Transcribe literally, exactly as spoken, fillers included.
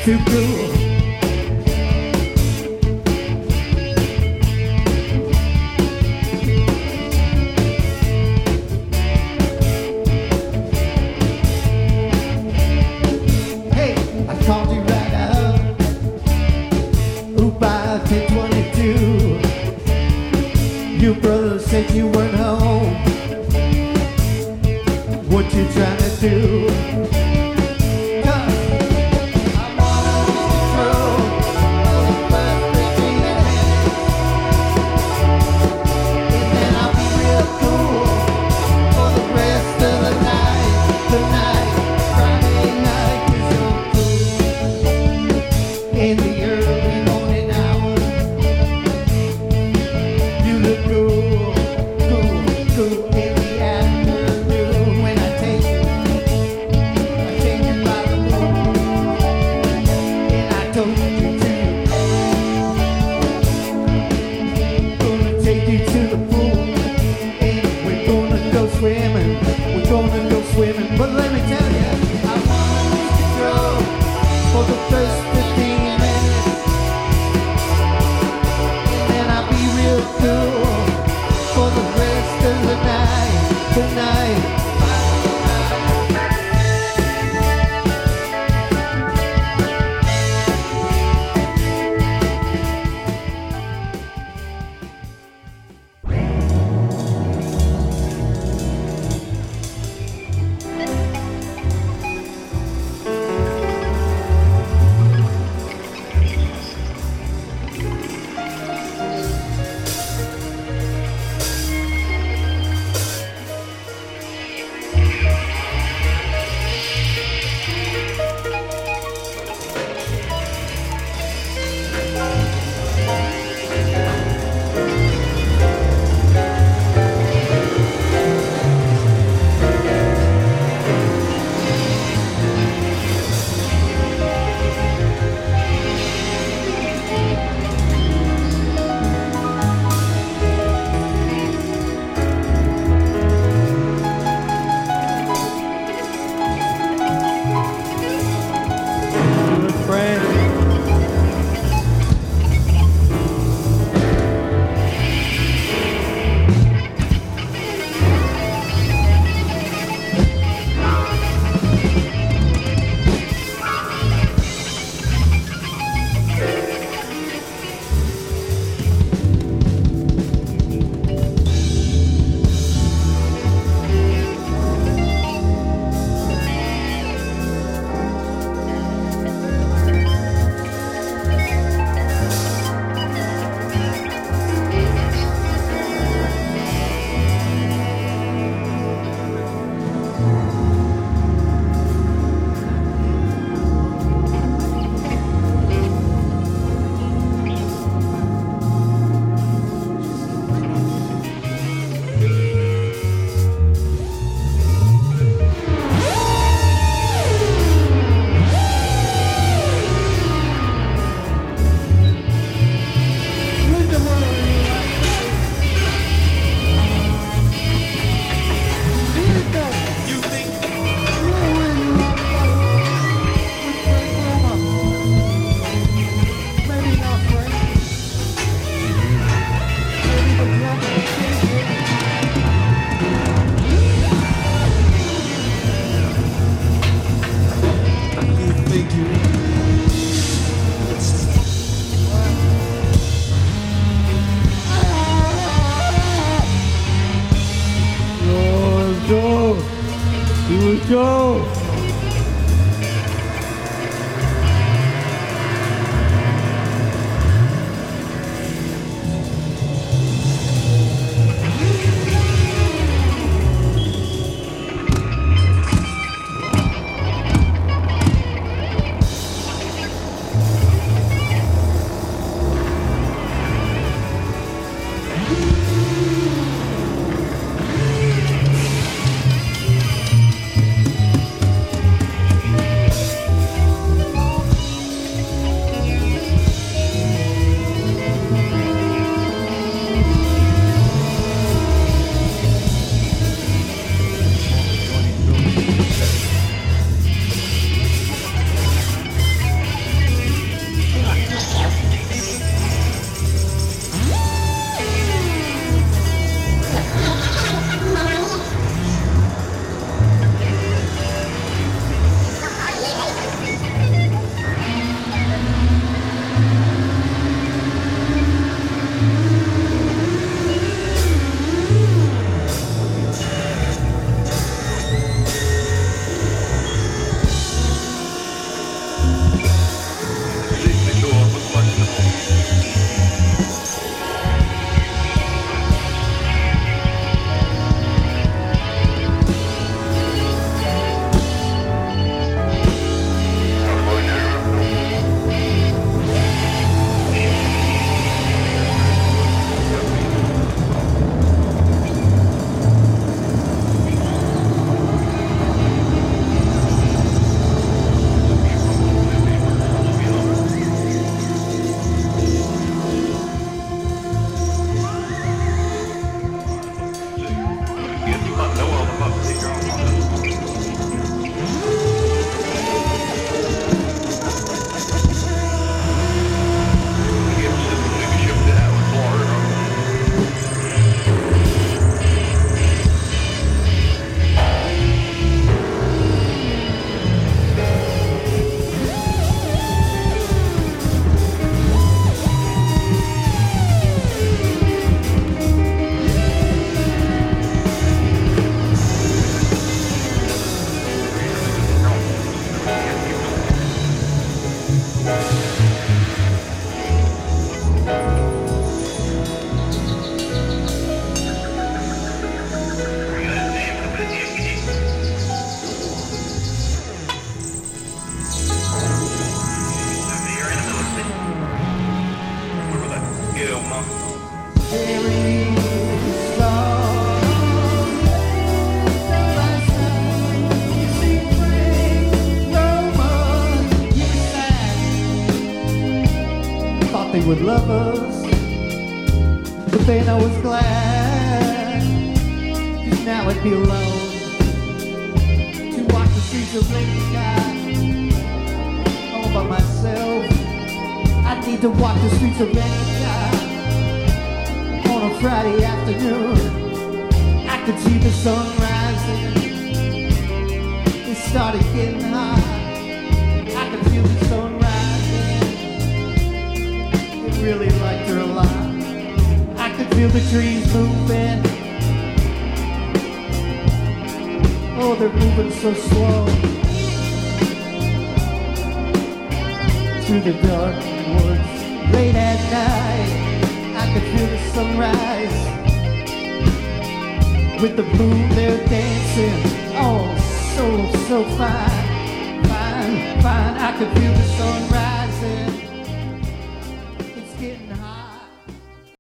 too cool. Hey, I called you right up. Ooh, by ten twenty-two. Your brother said you weren't home. What you trying to do? In the early morning hours, you look cool, cool, cool. In the afternoon, when I take you, I take you by the moon, and I told you to. Gonna take you to the pool, and we're gonna go swimming. We're gonna go swimming, but let me tell you, I wanna lose control for the first fifteen. Cool for the rest of the night, tonight. Go! lovers, but then I was glad, 'cause now I'd be alone to walk the streets of Lake Scott all by myself. I need to walk the streets of Lake Scott on a Friday afternoon. I could see the sun rising, it started getting hot. I could feel the sun rising, it really liked her a lot. I could feel the trees moving, oh, they're moving so slow through the dark woods late at night. I could feel the sunrise with the moon there dancing, oh, so, so fine, fine, fine. I could feel the sunrise